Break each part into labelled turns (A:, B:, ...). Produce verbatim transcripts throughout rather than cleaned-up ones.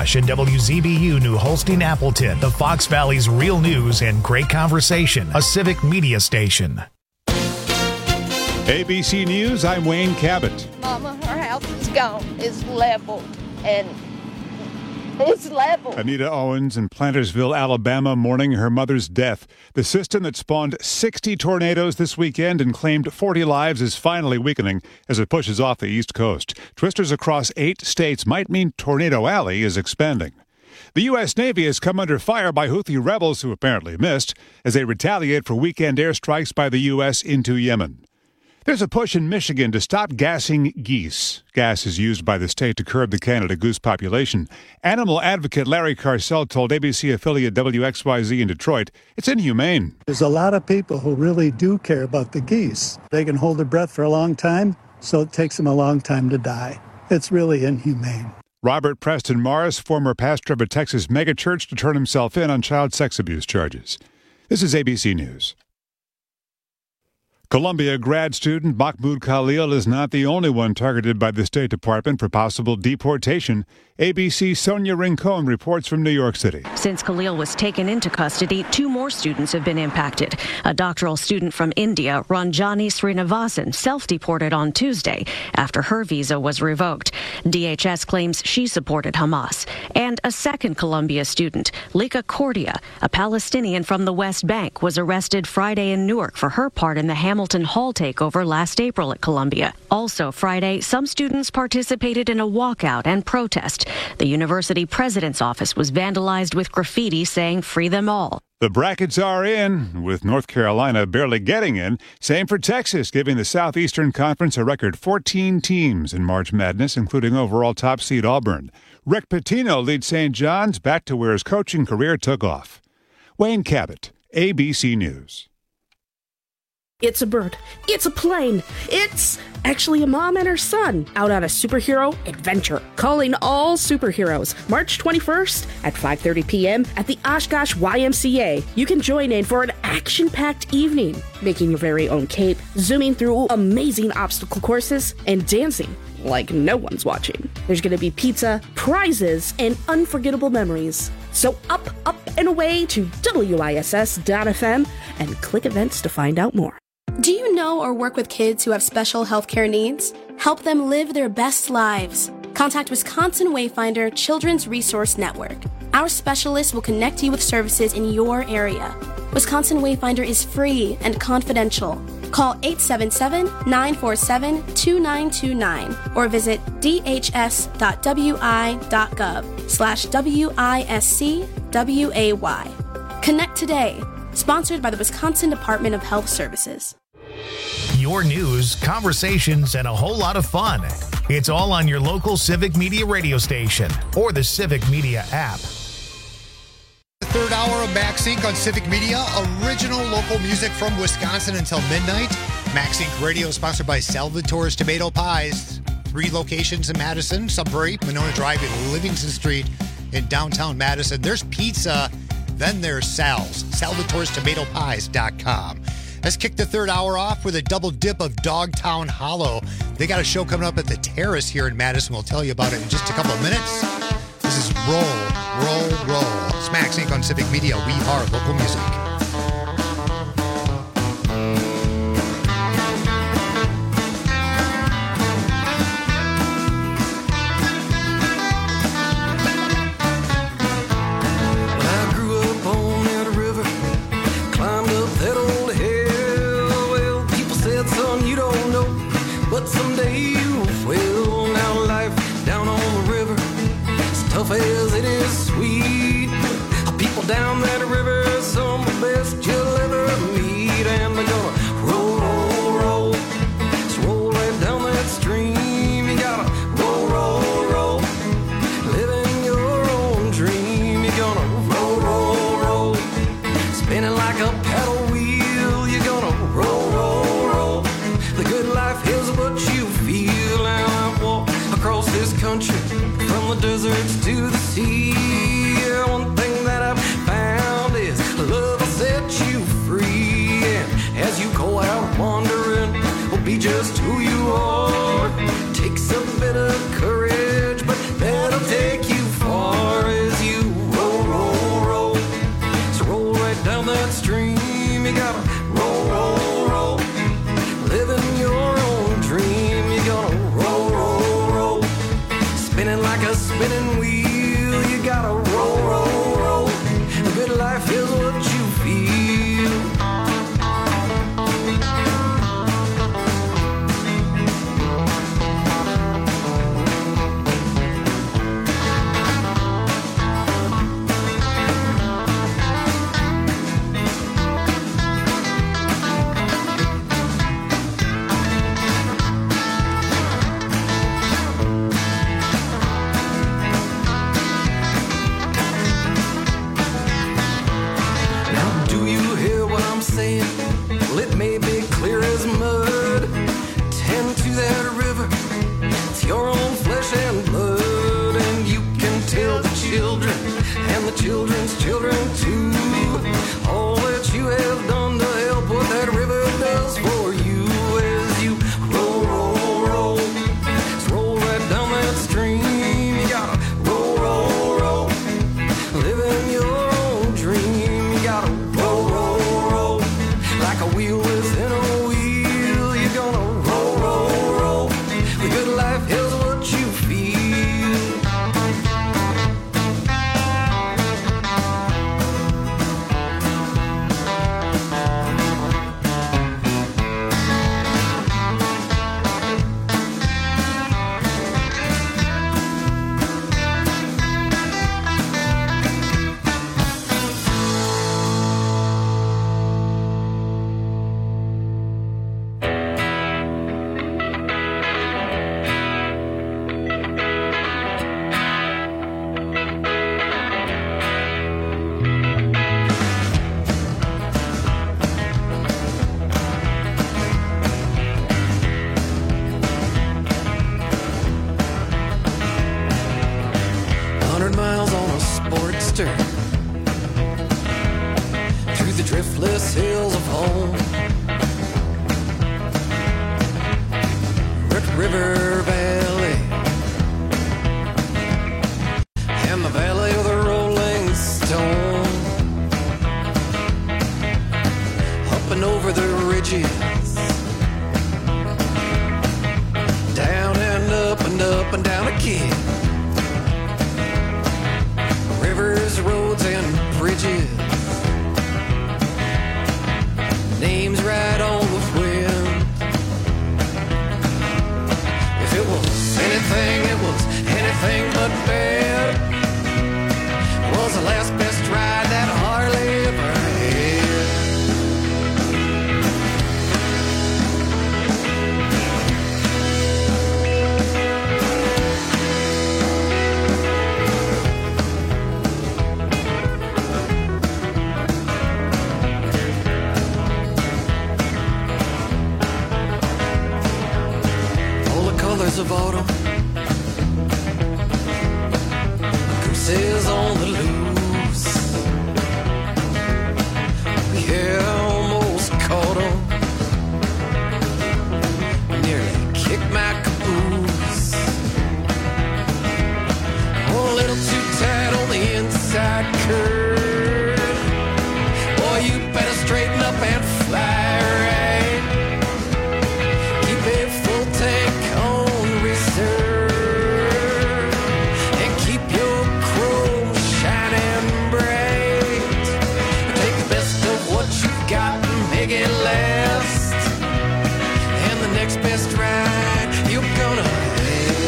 A: Oshkosh and W Z B U New Holstein Appleton, the Fox Valley's real news and great conversation, a civic media station.
B: A B C News, I'm Wayne Cabot.
C: Mama, her house is gone. It's leveled, and it's leveled.
B: Anita Owens in Plantersville, Alabama, mourning her mother's death. The system that spawned sixty tornadoes this weekend and claimed forty lives is finally weakening as it pushes off the East Coast. Twisters across eight states might mean Tornado Alley is expanding. The U S. Navy has come under fire by Houthi rebels who apparently missed as they retaliate for weekend airstrikes by the U S into Yemen. There's a push in Michigan to stop gassing geese. Gas is used by the state to curb the Canada goose population. Animal advocate Larry Carcel told A B C affiliate W X Y Z in Detroit it's inhumane.
D: There's a lot of people who really do care about the geese. They can hold their breath for a long time, so it takes them a long time to die. It's really inhumane.
B: Robert Preston Morris, former pastor of a Texas megachurch, to turn himself in on child sex abuse charges. This is A B C News. Columbia grad student Mahmoud Khalil is not the only one targeted by the State Department for possible deportation. A B C's Sonia Rincon reports from New York City.
E: Since Khalil was taken into custody, two more students have been impacted. A doctoral student from India, Ranjani Srinivasan, self-deported on Tuesday after her visa was revoked. D H S claims she supported Hamas. And a second Columbia student, Lika Cordia, a Palestinian from the West Bank, was arrested Friday in Newark for her part in the Hamilton Hall takeover last April at Columbia. Also Friday, some students participated in a walkout and protest. The university president's office was vandalized with graffiti saying "Free them all."
B: The brackets are in, with North Carolina barely getting in. Same for Texas, giving the Southeastern Conference a record fourteen teams in March Madness, including overall top seed Auburn. Rick Pitino leads Saint John's back to where his coaching career took off. Wayne Cabot, A B C News.
F: It's a bird. It's a plane. It's actually a mom and her son out on a superhero adventure. Calling all superheroes March twenty-first at five thirty p.m. at the Oshkosh Y M C A. You can join in for an action-packed evening, making your very own cape, zooming through amazing obstacle courses, and dancing like no one's watching. There's going to be pizza, prizes, and unforgettable memories. So up, up, and away to W I S S dot F M and click events to find out more.
G: Do you know or work with kids who have special healthcare needs? Help them live their best lives. Contact Wisconsin Wayfinder Children's Resource Network. Our specialists will connect you with services in your area. Wisconsin Wayfinder is free and confidential. Call eight seven seven, nine four seven, two nine two nine or visit d h s dot w i dot gov slash W I S C W A Y. Connect today. Sponsored by the Wisconsin Department of Health Services.
A: Your news, conversations, and a whole lot of fun. It's all on your local Civic Media radio station or the Civic Media app.
H: The third hour of MaxInc on Civic Media, original local music from Wisconsin until midnight. MaxInc Radio is sponsored by Salvatore's Tomato Pies. Three locations in Madison, Sudbury, Monona Drive, and Livingston Street in downtown Madison. There's pizza, then there's Sal's, salvatores tomato pies dot com. Let's kick the third hour off with a double dip of Dogtown Hollow. They got a show coming up at the Terrace here in Madison. We'll tell you about it in just a couple of minutes. This is Roll, Roll, Roll. It's MaxInc on Civic Media. We are local music.
I: But someday you will. Now life down on the river, as tough as it is sweet. People down that river, some of the best you'll ever meet. And they're gonna roll, roll, roll, just roll right down that stream. You gotta roll, roll, roll, living your own dream. You're gonna roll, roll, roll, spinning like a paddle wheel. You're gonna roll, roll, roll. The good life is what you feel. And I walk across this country, from the deserts to the sea. Yeah, one thing that I've found is love will set you free. And as you go out wandering, will be just who you are. Takes a bit of courage, but that'll take you far. wheel. You gotta roll, roll, roll. A good life is what you feel. Well, it may be clear as mud. Tend to that river, it's your own flesh and blood. And you can tell the children and the children's children too, all that you have done to help what that river does for you. As you roll, roll, roll, just roll right down that stream. You gotta roll, roll, roll, living your own dream. You gotta roll, roll, roll, like a wheel within a wheel. You're gonna roll, roll, roll. The good life is what you feel. Hundred miles on a Sportster through the driftless hills of home. Red River Valley and the Valley of the Rolling Stone. Up and over the ridges, down and up and up and down again. Rivers, roads, and bridges, names right on the wind. If it was anything, it was anything but bad. It was the last best ride that Harley ever had. Of autumn, gooses on the loose. Yeah, almost caught 'em. Nearly kicked my caboose. Oh, a little too tight on the inside curve. Boy, you better straighten up and fly right. Keep it full tank on and keep your chrome shining bright. Take the best of what you've got and make it last. And the next best ride you're gonna have.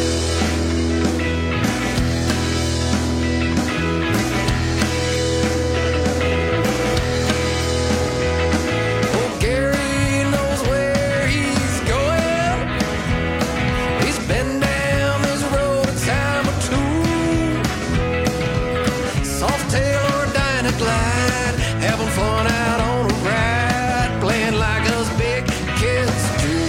I: Oh, Gary knows where he's going. He's been down this road a time or two. Softail or Dynaglide, having fun out on a ride, playing like us big kids do.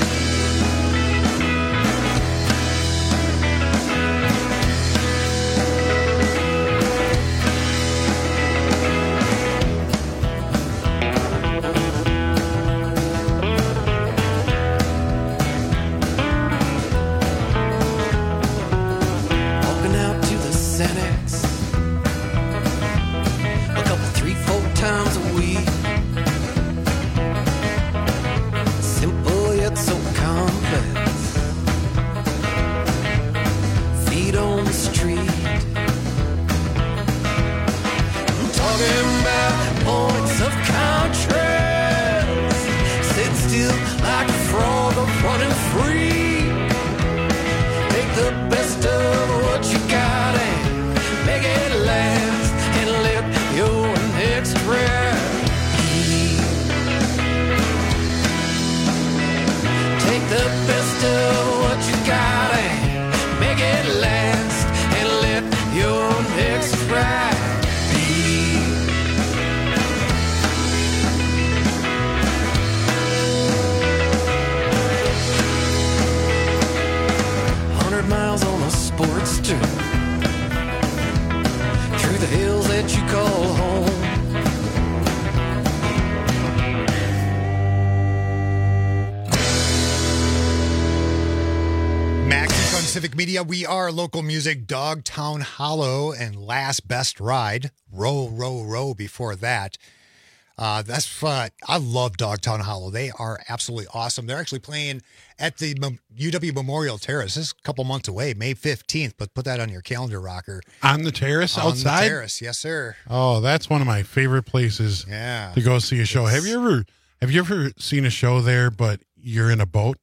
I: Walking out to the Xanax a couple, three, four times a week. talking about points of contrast. Sit still like a frog or running free. Take the best of what you got and make it last, and let your next breath be. Take the best of what you got and make it last, and let your next breath be. Hundred miles on a Sportster through the hills that you call home.
H: Max on Civic Media. We are local music. Dogtown Hollow and Last Best Ride. Row, row, row before that. Uh, that's fun. I love Dogtown Hollow. They are absolutely awesome. They're actually playing at the Mem- U W Memorial Terrace. This is a couple months away, May fifteenth, but put that on your calendar, Rocker.
J: On the terrace
H: on
J: outside?
H: On the terrace, yes, sir.
J: Oh, that's one of my favorite places
H: yeah.
J: to go see a show. Have you ever have you ever seen a show there, but you're in a boat?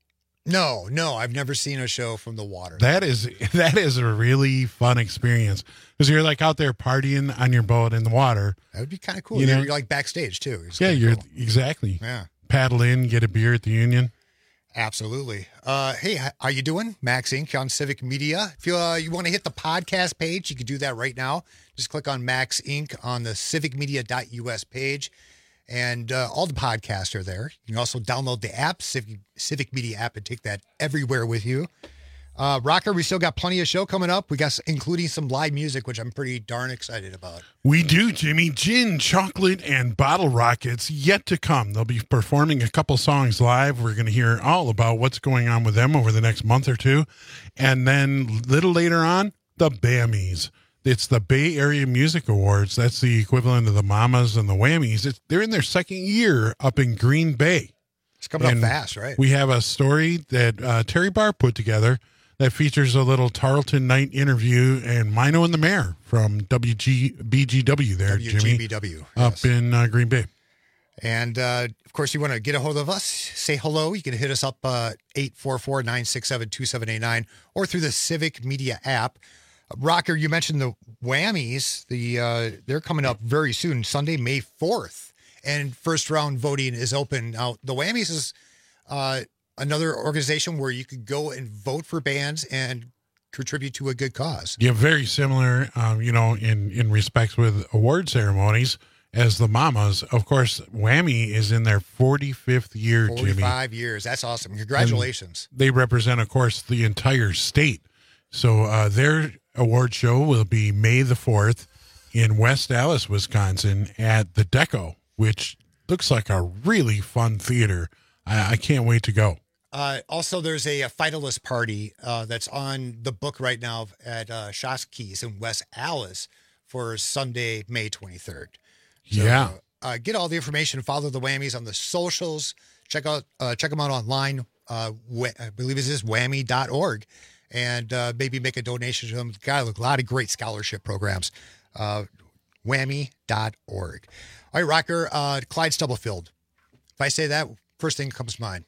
H: No, no, I've never seen a show from the water.
J: That is that is a really fun experience because you're like out there partying on your boat in the water.
H: That would be kind of cool.
J: You
H: You're,
J: know?
H: you're like backstage too. It's
J: yeah, you're
H: cool.
J: exactly.
H: Yeah,
J: paddle in, get a beer at the Union.
H: Absolutely. Uh, hey, how you doing? Max Incorporated on Civic Media. If you uh, you want to hit the podcast page, you can do that right now. Just click on Max Incorporated on the civic media dot U S page. And uh, all the podcasts are there. You can also download the app, Civic, Civic Media app, and take that everywhere with you. Uh, Rocker, we still got plenty of show coming up. We got including some live music, which I'm pretty darn excited about.
J: We do, Jimmy. Gin, chocolate, and bottle rockets yet to come. They'll be performing a couple songs live. We're going to hear all about what's going on with them over the next month or two. And then a little later on, the Bammies. It's the Bay Area Music Awards. That's the equivalent of the Mamas and the Whammies. It's, they're in their second year up in Green Bay.
H: It's coming
J: and
H: up fast, right?
J: We have a story that uh, Terry Barr put together that features a little Tarleton Night interview and Mino and the Mayor from W G B G W there,
H: W G B W,
J: Jimmy,
H: yes.
J: up in uh, Green Bay.
H: And, uh, of course, you want to get a hold of us, say hello. You can hit us up uh, eight four four, nine six seven, two seven eight nine or through the Civic Media app. Rocker, you mentioned the Whammies. The uh, they're coming up very soon, Sunday, May fourth, and first round voting is open. Now, the Whammies is uh, another organization where you could go and vote for bands and contribute to a good cause.
J: Yeah, very similar, um, you know, in, in respects with award ceremonies as the Mamas. Of course, Whammy is in their forty-fifth year, Jimmy.
H: forty-five years. That's awesome. Congratulations.
J: And they represent, of course, the entire state. So uh, their award show will be May the fourth in West Allis, Wisconsin at the Deco, which looks like a really fun theater. I, I can't wait to go.
H: Uh, also, there's a, a finalist party uh, that's on the book right now at uh, Shosky's in West Allis for Sunday, May twenty-third. So,
J: yeah.
H: Uh, uh, get all the information. Follow the Whammies on the socials. Check out uh, check them out online. Uh, wh- I believe it is whammy dot org. And uh, maybe make a donation to them. Got a lot of great scholarship programs. Uh, whammy dot org. All right, Rocker, uh, Clyde Stubblefield. If I say that, first thing that comes to mind.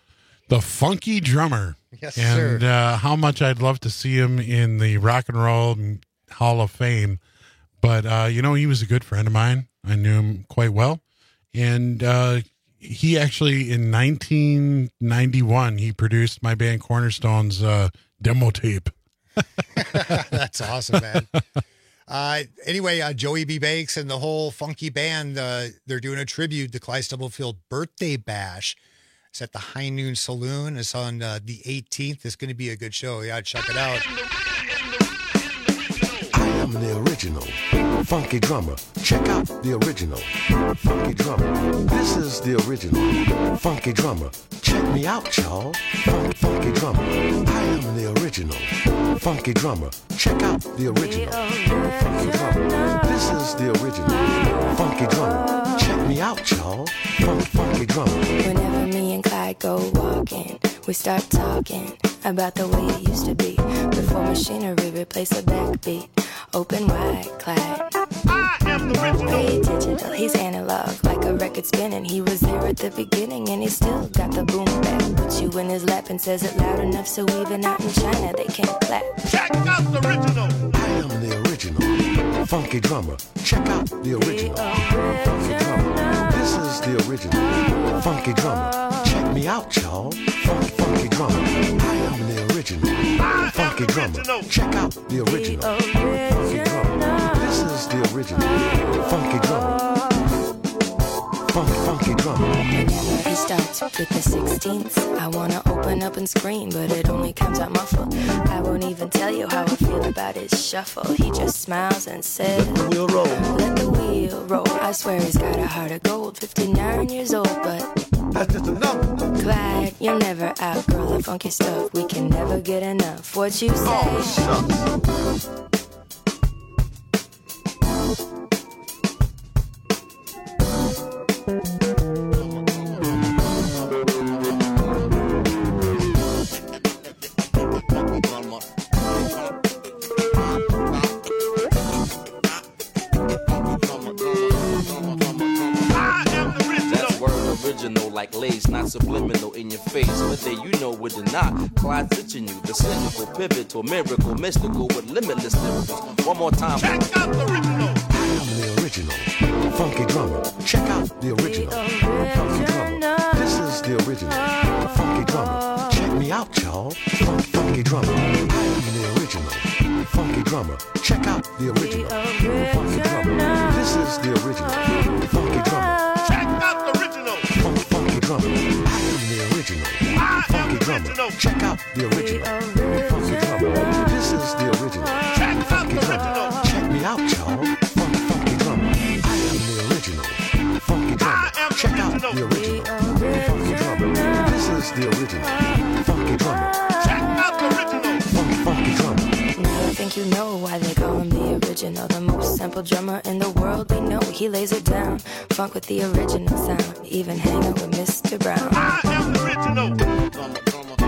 J: The Funky Drummer.
H: Yes,
J: and,
H: sir.
J: uh, how much I'd love to see him in the Rock and Roll Hall of Fame. But, uh, you know, he was a good friend of mine. I knew him quite well. And uh, he actually, in nineteen ninety-one, he produced my band Cornerstone's uh, demo tape.
H: That's awesome, man. Uh, anyway, uh, Joey B. Banks and the whole funky band, uh, they're doing a tribute to Clyde Stubblefield birthday bash. It's at the High Noon Saloon. It's on uh, the eighteenth. It's going to be a good show. Yeah, check it out.
K: I am the original funky drummer. Check out the original funky drummer. This is the original funky drummer. Check me out, y'all. Funk, funky drummer. I am the original funky drummer. Check out the original funky drummer. This is the original funky drummer. Check me out, y'all. Funk, funky drummer.
L: Whenever me and Clyde go walking, we start talking about the way it used to be before machinery replaced the backbeat. Open wide, Clyde.
M: I am the original.
L: Hey, digital, he's analog, like a record spinning. He was there at the beginning and he still got the boom back. Puts you in his lap and says it loud enough so even out in China they can't clap.
M: Check out the original.
K: I am the original funky drummer. Check out the original funky drummer. This is the original funky drummer. Check me out, y'all. Funk, funky drummer. I am the original funky drummer. Check out the original funky drummer. This is the original funky drummer. Funk, funky drummer.
L: Whenever he starts with the sixteenths, I wanna open up and scream, but it only comes out muffled. I won't even tell you how I feel about his shuffle. He just smiles and says,
K: let the wheel roll.
L: Let the wheel roll. I swear he's got a heart of gold. fifty-nine years old, but
K: that's just a number.
L: Clyde, you'll never outgrow the funky stuff. We can never get enough. What you say?
K: Oh, shucks.
N: Like lace, not subliminal in your face. Whether you know it or not, Clyde's itching you. The cynical pivot to a miracle, mystical with limitless lyricals. One more time.
M: Check out the original.
K: I am the original funky drummer. Check out the original funky drummer. This is the original funky drummer. Check me out, y'all. Funk, funky drummer. I am the original funky drummer. Check out the original funky drummer. This is the original funky drummer.
M: Check out the original.
K: Funk, funky drummer. I am the original funky drummer. Check out the original funky drummer. This is the original funky drummer. Check me out, y'all. Funk, funky drummer. I am the original funky drummer. Check out the original funky drummer. This is the original funky drummer.
M: Check out the original.
K: Funk, funky drummer.
L: I think you know why they call him the original. The most sampled drummer in the world we know. He lays it down. Funk with the original sound. Even hanging with Mister Brown.
M: I am the original.
L: The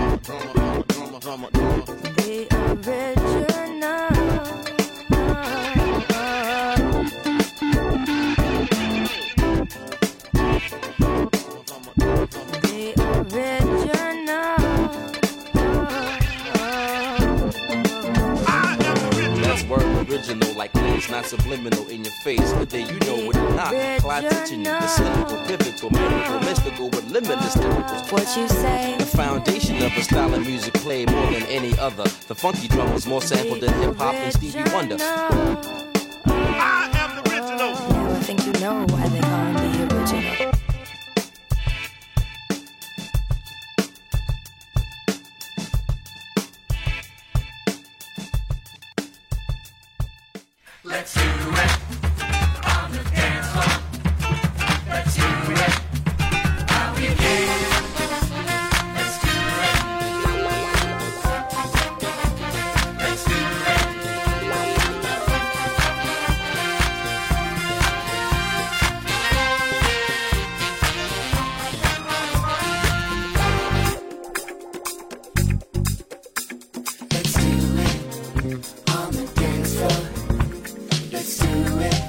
N: Original, like lace, not subliminal in your face. Whether you know it or not, Clyde teaching you the cynical pivot to a miracle, mystical with limitless lyricals.
L: What you say?
N: The foundation of a style of music played more than any other. The funky drum was more sampled than hip hop and Stevie Wonder.
M: I am the original.
L: Now I think you know why they call him the original.
I: Let's do it on the dance floor. Let's do it how we did. Let's do it. Let's do it. Let's do it on the dance floor. Let's do it.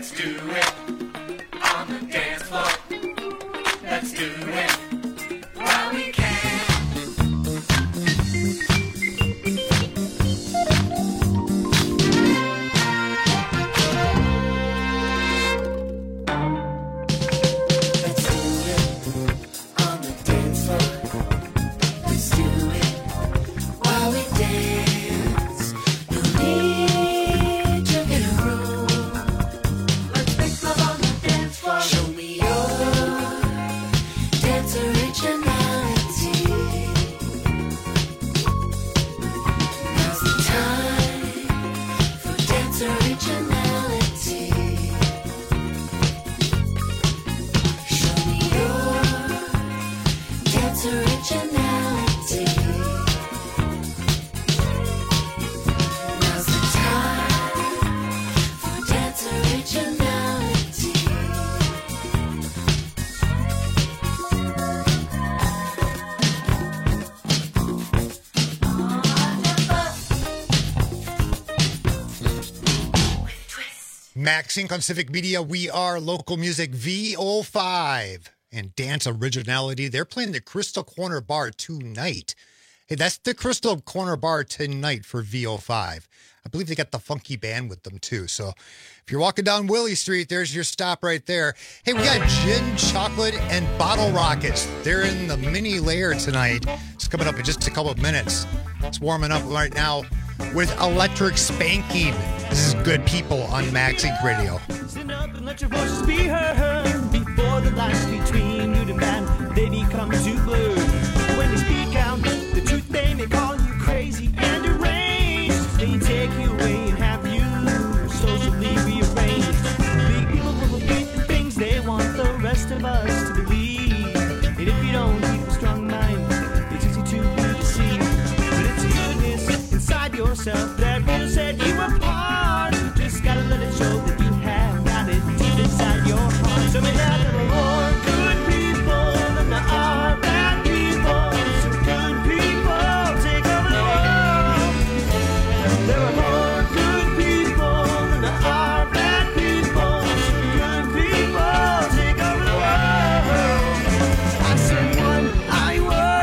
O: Let's do it on the dance floor. Let's do it while we can.
H: Maxink on Civic Media. We are local music V O five and dance originality. They're playing the Crystal Corner Bar tonight. Hey, that's the Crystal Corner Bar tonight for V O five. I believe they got the funky band with them too. So if you're walking down Willie Street, there's your stop right there. Hey, we got gin, chocolate, and bottle rockets. They're in the mini layer tonight. It's coming up in just a couple of minutes. It's warming up right now with Electric Spanking. This is Good People on Maxink Radio.
P: Stand up and let your voices be heard. Before the lines between you and man, they become too blurred. When they speak out the truth, they may call you crazy and deranged. They take you away and have you socially rearranged. Big people will repeat the things they want the rest of us to believe. And if you don't keep a strong mind, it's easy to be deceived. But it's goodness inside yourself that will set you apart. You just gotta let it show that you have got it deep inside your heart. So may there are more good people than there are bad people. So good people take over the world. There are more good people than there are bad people. So good people take over the world. I said one I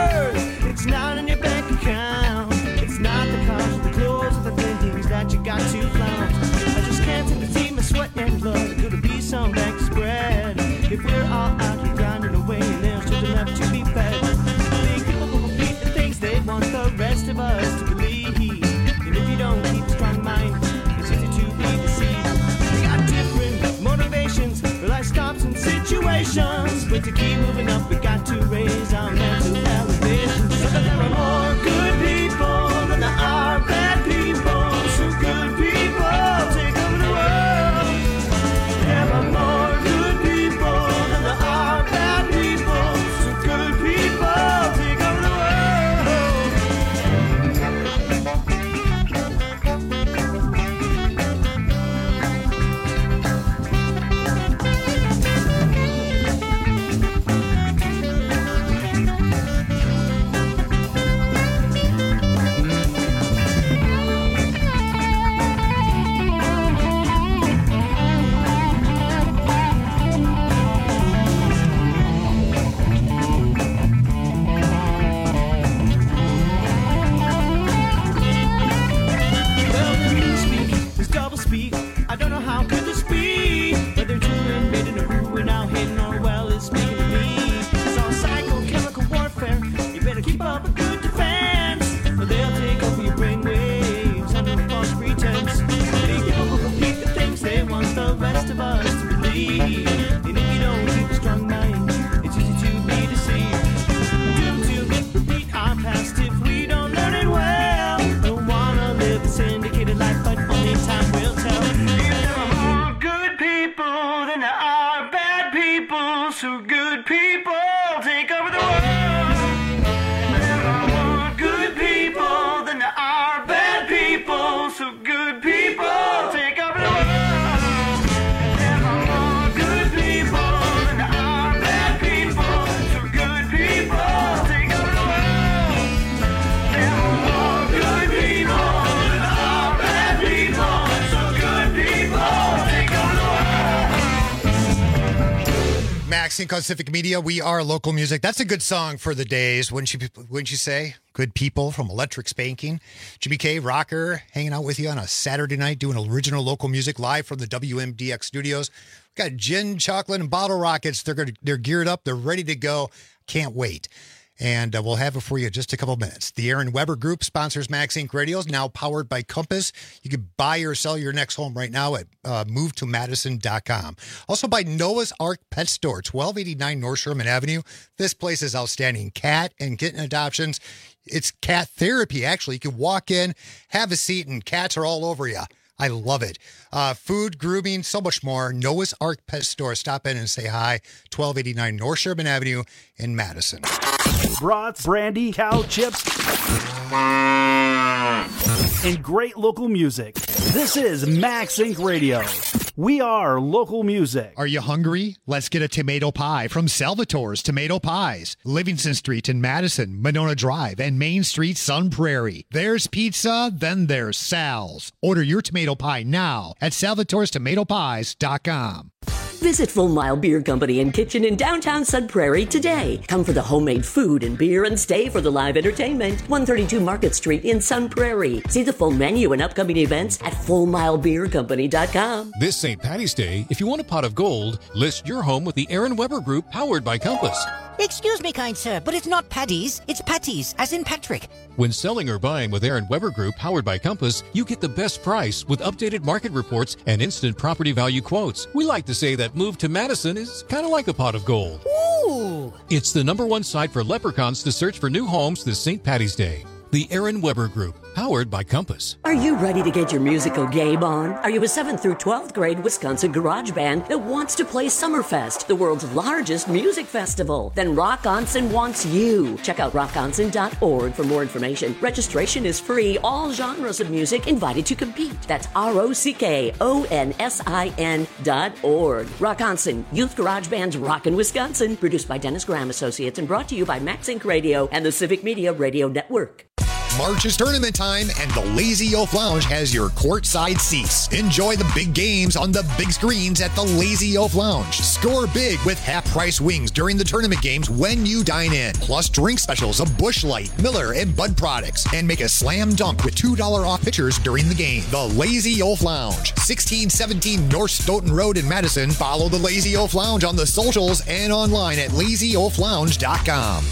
P: word. It's not in your bank account. It's not the cars, the clothes, or the things that you got to flaunt. I just can't seem to see my sweat and blood. Could it be some bank spread? If we're all out here grinding away and there's children left to be fed. Big people will repeat the things they want the rest of us to believe. And if you don't keep a strong mind, it's easy to be deceived. We got different motivations for life stops and situations. But to keep moving up, we got to raise our mental elevation. So that there are more good people than there are bad people. So good people take over the world. There are more good people than there are bad people. So good people take over the Well, the newspeak is double speak. I don't know how could this be. Whether children made in a ruin now hidden or well is speaking to me. It's all psychochemical warfare. You better keep up a good defense, or they'll take over your brainwaves under a false pretense. Big people will repeat the things they want the rest of us to believe. And if you don't keep a strong mind, it's easy to be deceived. Doomed to repeat our past if we don't learn it well. Don't wanna live a syndicated life, but only time will tell. There are more good people than there are bad people. So good people take over the world. There are more good people than there are bad people. So good people take over the world. There are more good people than there are bad people. So good people take over the world. There are more good people than there are bad people. So good people take over the world.
H: Maxine on Civic Media. We are local music. That's a good song for the days, wouldn't you, wouldn't you say? Good people from Electric Spanking. Jimmy K, rocker, hanging out with you on a Saturday night doing original local music live from the W M D X studios. We've got gin, chocolate, and bottle rockets. They're gonna, they're geared up. They're ready to go. Can't wait. And uh, we'll have it for you in just a couple minutes. The Aaron Weber Group sponsors Max Inc Radios, now powered by Compass. You can buy or sell your next home right now at uh, move to madison dot com. Also by Noah's Ark Pet Store, twelve eighty-nine North Sherman Avenue. This place is outstanding. Cat and kitten adoptions. It's cat therapy, actually. You can walk in, have a seat, and cats are all over you. I love it. Uh, food, grooming, so much more. Noah's Ark Pet Store. Stop in and say hi. twelve eighty-nine North Sherman Avenue in Madison.
Q: Brats, brandy, cow chips, and great local music. This is Max Inc Radio. We are local music.
H: Are you hungry? Let's get a tomato pie from Salvatore's Tomato Pies. Livingston Street in Madison, Monona Drive, and Main Street, Sun Prairie. There's pizza, then there's Sal's. Order your tomato pie now at salvatores tomato pies dot com.
R: Visit Full Mile Beer Company and Kitchen in downtown Sun Prairie today. Come for the homemade food and beer and stay for the live entertainment. one thirty-two Market Street in Sun Prairie. See the full menu and upcoming events at full mile beer company dot com.
S: This Saint Patty's Day, if you want a pot of gold, list your home with the Aaron Weber Group powered by Compass.
T: Excuse me, kind sir, but it's not Paddy's, it's Patty's, as in Patrick.
S: When selling or buying with Aaron Weber Group powered by Compass, you get the best price with updated market reports and instant property value quotes. We like to say that move to Madison is kind of like a pot of gold.
T: Ooh!
S: It's the number one site for leprechauns to search for new homes this Saint Patty's Day. The Aaron Weber Group, powered by Compass.
R: Are you ready to get your musical game on? Are you a seventh through twelfth grade Wisconsin garage band that wants to play Summerfest, the world's largest music festival? Then Rock Onsen wants you. Check out rock onsen dot org for more information. Registration is free. All genres of music invited to compete. That's R O C K O N S I N dot org. Rock Onsen, Youth Garage Band's Rockin' Wisconsin. Produced by Dennis Graham Associates and brought to you by Max Inc Radio and the Civic Media Radio Network.
H: March is tournament time, and the Lazy Oaf Lounge has your courtside seats. Enjoy the big games on the big screens at the Lazy Oaf Lounge. Score big with half-price wings during the tournament games when you dine in. Plus drink specials of Busch Light, Miller, and Bud products. And make a slam dunk with two dollars off pitchers during the game. The Lazy Oaf Lounge, sixteen seventeen North Stoughton Road in Madison. Follow the Lazy Oaf Lounge on the socials and online at lazy oaf lounge dot com.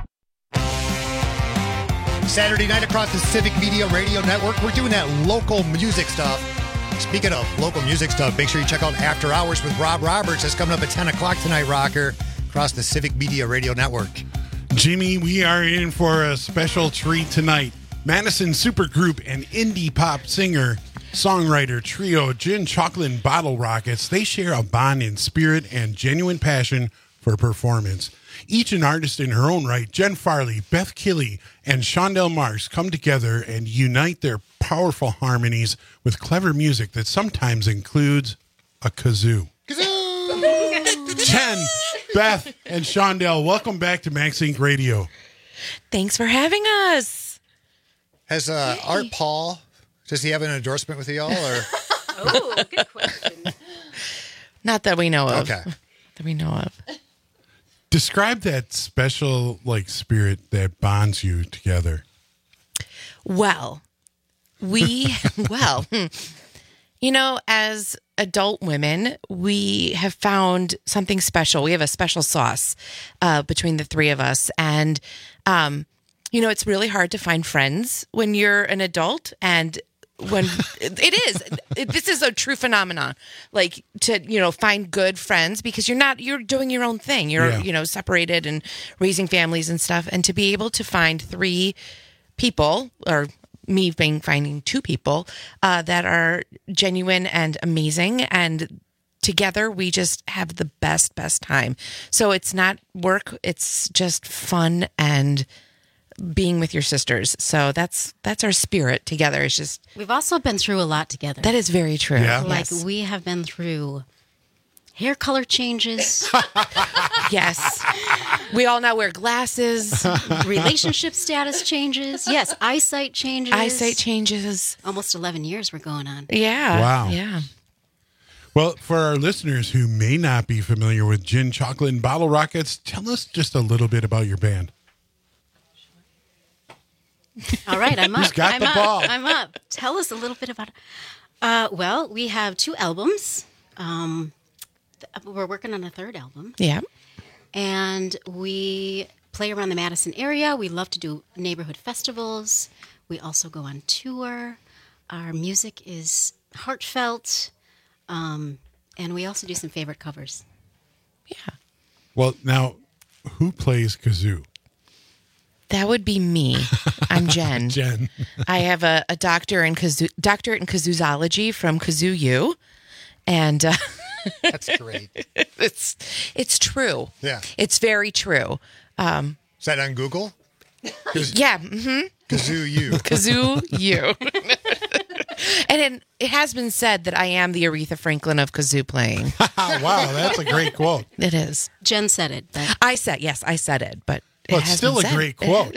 H: Saturday night across the Civic Media Radio Network, we're doing that local music stuff. Speaking of local music stuff, make sure you check out After Hours with Rob Roberts. That's coming up at ten o'clock tonight, Rocker, across the Civic Media Radio Network.
J: Jimmy, we are in for a special treat tonight. Madison supergroup and indie pop singer, songwriter trio Gin, Chocolate, and Bottle Rockets, they share a bond in spirit and genuine passion for performance. Each an artist in her own right, Jen Farley, Beth Killey, and Shondell Marks come together and unite their powerful harmonies with clever music that sometimes includes a kazoo. Kazoo! Jen, Beth, and Shondell, welcome back to Max Inc Radio.
U: Thanks for having us.
H: Has uh, Art Paul, does he have an endorsement with y'all? Or?
U: Oh, good question. Not that we know of.
H: Okay.
U: That we know of.
J: Describe that special like spirit that bonds you together.
U: Well, we, well, you know, as adult women, we have found something special. We have a special sauce uh, between the three of us. And, um, you know, it's really hard to find friends when you're an adult, and when it is, it, this is a true phenomenon, like to, you know, find good friends because you're not, you're doing your own thing. You're, yeah. you know, separated and raising families and stuff. And to be able to find three people, or me being finding two people uh, that are genuine and amazing, and together we just have the best, best time. So it's not work. It's just fun and being with your sisters. So that's that's our spirit together. It's just,
V: we've also been through a lot together.
U: That is very true.
J: Yeah.
V: Like
U: yes.
V: we have been through hair color changes.
U: Yes. We all now wear glasses.
V: Relationship status changes. Yes, eyesight changes.
U: Eyesight changes.
V: Almost eleven years we're going on.
U: Yeah.
J: Wow.
U: Yeah.
J: Well, for our listeners who may not be familiar with Gin, Chocolate, and Bottle Rockets, tell us just a little bit about your band.
V: All right, I'm up.
J: Who's got
V: I'm
J: the
V: up.
J: ball?
V: I'm up. Tell us a little bit about it. Uh, well, we have two albums. Um, th- we're working on a third album.
U: Yeah.
V: And we play around the Madison area. We love to do neighborhood festivals. We also go on tour. Our music is heartfelt. Um, and we also do some favorite covers.
J: Well, now, who plays kazoo?
U: That would be me. I'm Jen.
J: Jen.
U: I have a, a doctor in kazoo, doctorate in kazoozology from Kazoo U, and uh,
H: that's great.
U: It's it's true.
H: Yeah,
U: it's very true. Um,
H: Is that on Google?
U: Yeah. Mm-hmm.
H: Kazoo U.
U: Kazoo U. And it, it has been said that I am the Aretha Franklin of kazoo playing.
J: Wow, that's a great quote.
U: It is.
V: Jen said it. But...
U: I said, yes, I said it, but it
J: Well, it's
U: has
J: still
U: been
J: a
U: said.
J: great quote.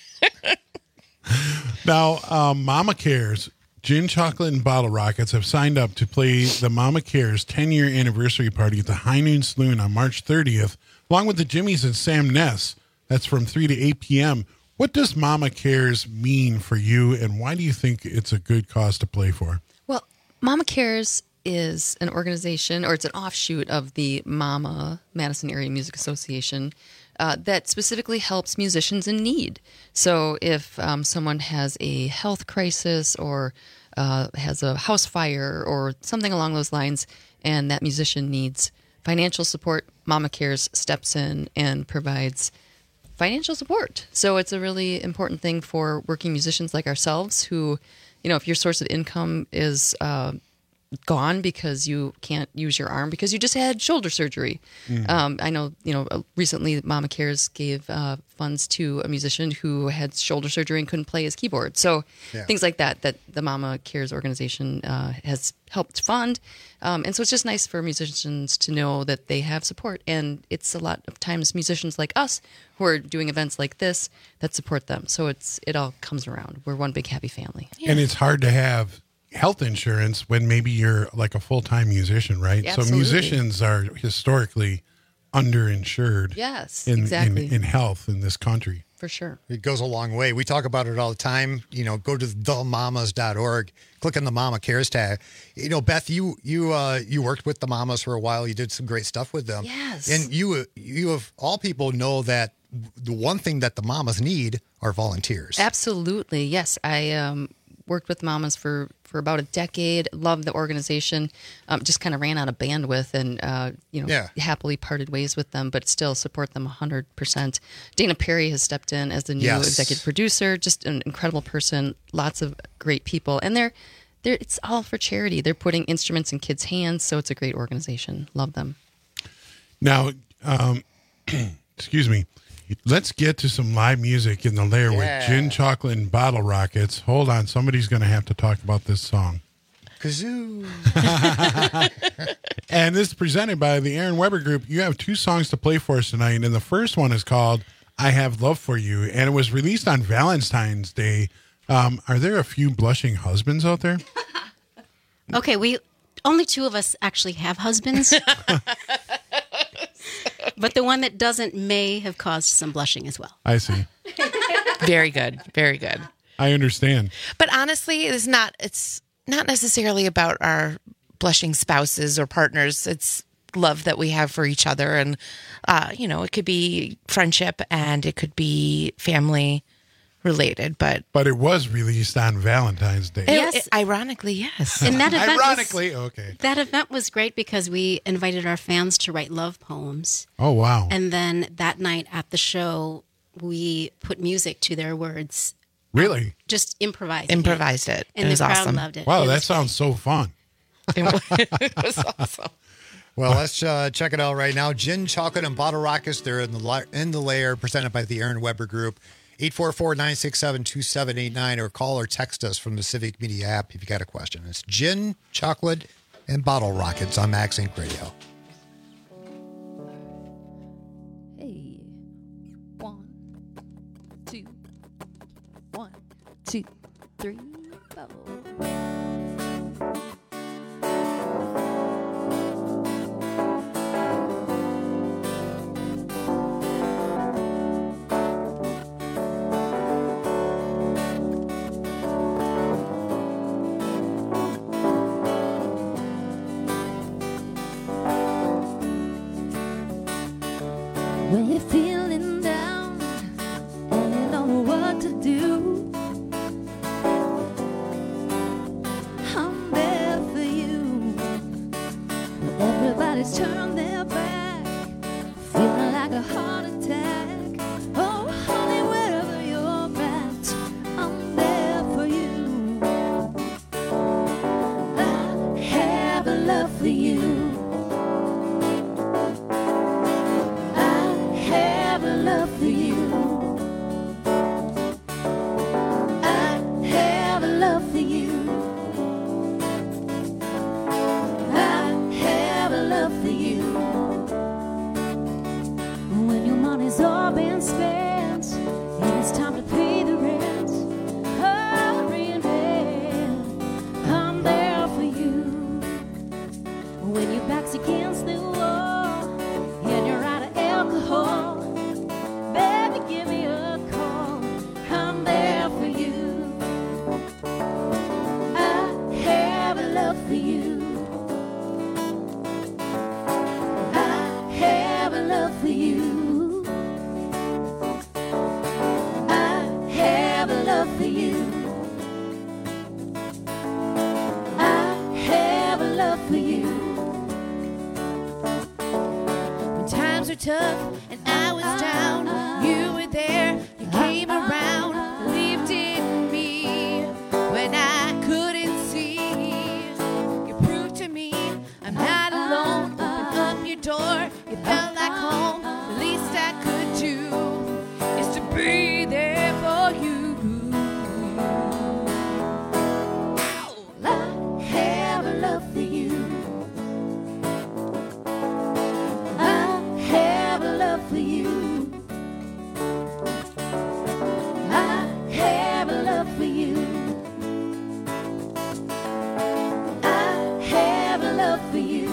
J: Now, um, Mama Cares, Gin, Chocolate, and Bottle Rockets have signed up to play the Mama Cares ten-year anniversary party at the High Noon Saloon on March thirtieth, along with the Jimmies and Sam Ness. That's from three to eight p.m. What does Mama Cares mean for you, and why do you think it's a good cause to play for?
C: Well, Mama Cares is an organization, or it's an offshoot of the MAMA, Madison Area Music Association, uh, that specifically helps musicians in need. So if um, someone has a health crisis or uh, has a house fire or something along those lines, and that musician needs financial support, Mama Cares steps in and provides financial support. So it's a really important thing for working musicians like ourselves who, you know, if your source of income is uh, gone because you can't use your arm because you just had shoulder surgery.
D: Mhm.
C: Um, I know, you know, recently Mama Cares gave uh, funds to a musician who had shoulder surgery and couldn't play his keyboard. So
D: Yeah.
C: things like that, that the Mama Cares organization uh, has helped fund. Um, and so it's just nice for musicians to know that they have support. And it's a lot of times musicians like us who are doing events like this that support them. So it's it all comes around. We're one big happy family.
J: And it's hard to have health insurance when maybe you're like a full-time musician, right? So
C: Absolutely.
J: musicians are historically underinsured.
C: Yes,
J: in,
C: exactly.
J: in, in health in this country.
C: For sure.
H: It goes a long way. We talk about it all the time. You know, go to the mamas dot org, click on the Mama Cares tab. You know, Beth, you you uh, you worked with the Mamas for a while. You did some great stuff with them.
C: Yes.
H: And you you of all people know that the one thing that the mamas need are volunteers.
C: Absolutely. Yes. I um, worked with Mamas for, for about a decade. Loved the organization. Um, just kind of ran out of bandwidth and, uh, you know,
H: Yeah.
C: happily parted ways with them, but still support them one hundred percent. Dana Perry has stepped in as the new
H: Yes.
C: executive producer. Just an incredible person. Lots of great people. And they're, they're, it's all for charity. They're putting instruments in kids' hands. So it's a great organization. Love them.
J: Now, um, excuse me. Let's get to some live music in the lair
H: Yeah.
J: with Gin, Chocolate, and Bottle Rockets. Hold on. Somebody's going to have to talk about this song.
H: Kazoo.
J: And this is presented by the Aaron Weber Group. You have two songs to play for us tonight. And the first one is called I Have Love for You. And it was released on Valentine's Day. Um, are there a few blushing husbands out there?
V: Okay, we only two of us actually have husbands. But the one that doesn't may have caused some blushing as well.
J: I see.
U: Very good. Very good.
J: I understand.
U: But honestly, it's not it's not necessarily about our blushing spouses or partners. It's love that we have for each other. And, uh, you know, it could be friendship and it could be family related. But
J: But it was released on Valentine's Day.
U: it- it- ironically, yes.
V: And that event
J: Ironically,
V: was,
J: okay.
V: That event was great because we invited our fans to write love poems.
J: Oh, wow.
V: And then that night at the show, we put music to their words.
J: Really?
V: Just improvised.
U: Improvised it.
V: And
U: It was
V: the crowd
U: awesome.
V: loved it.
J: Wow,
V: It
J: that
V: was
J: sounds so fun.
U: It was awesome.
H: Well, let's uh, check it out right now. Gin, Chocolate, and Bottle Rockets. They're in the la- in the layer, presented by the Aaron Weber Group. eight four four, nine six seven, two seven eight nine, or call or text us from the Civic Media app if you got a question. It's Gin, Chocolate, and Bottle Rockets on Max Inc Radio.
D: Hey, one, two, one, two, three, bubble. When you're feeling down and you don't know what to do, I'm there for you. When everybody's turned their back, feeling like a heart attack. Oh, honey, wherever you're at, I'm there for you. I have a love for you. I have a love for you. I have a love for you. I have a love for you. When your money's all been spent and it's time to pay the rent, hurry and bend, I'm there for you. When your back's against the wall and you're out of alcohol, baby, give me a call, I'm there for you. I have a love for you. I have a love for you. I have a love for you. I have a love for you. When times were tough and I was down, you were there, you came around, believed in me when I couldn't see. You proved to me I'm not alone. Opened up your door, you felt like home. The least I could do is to be there for you. I have a love for you. I have a love for you. I have a love for you. I have a love for you.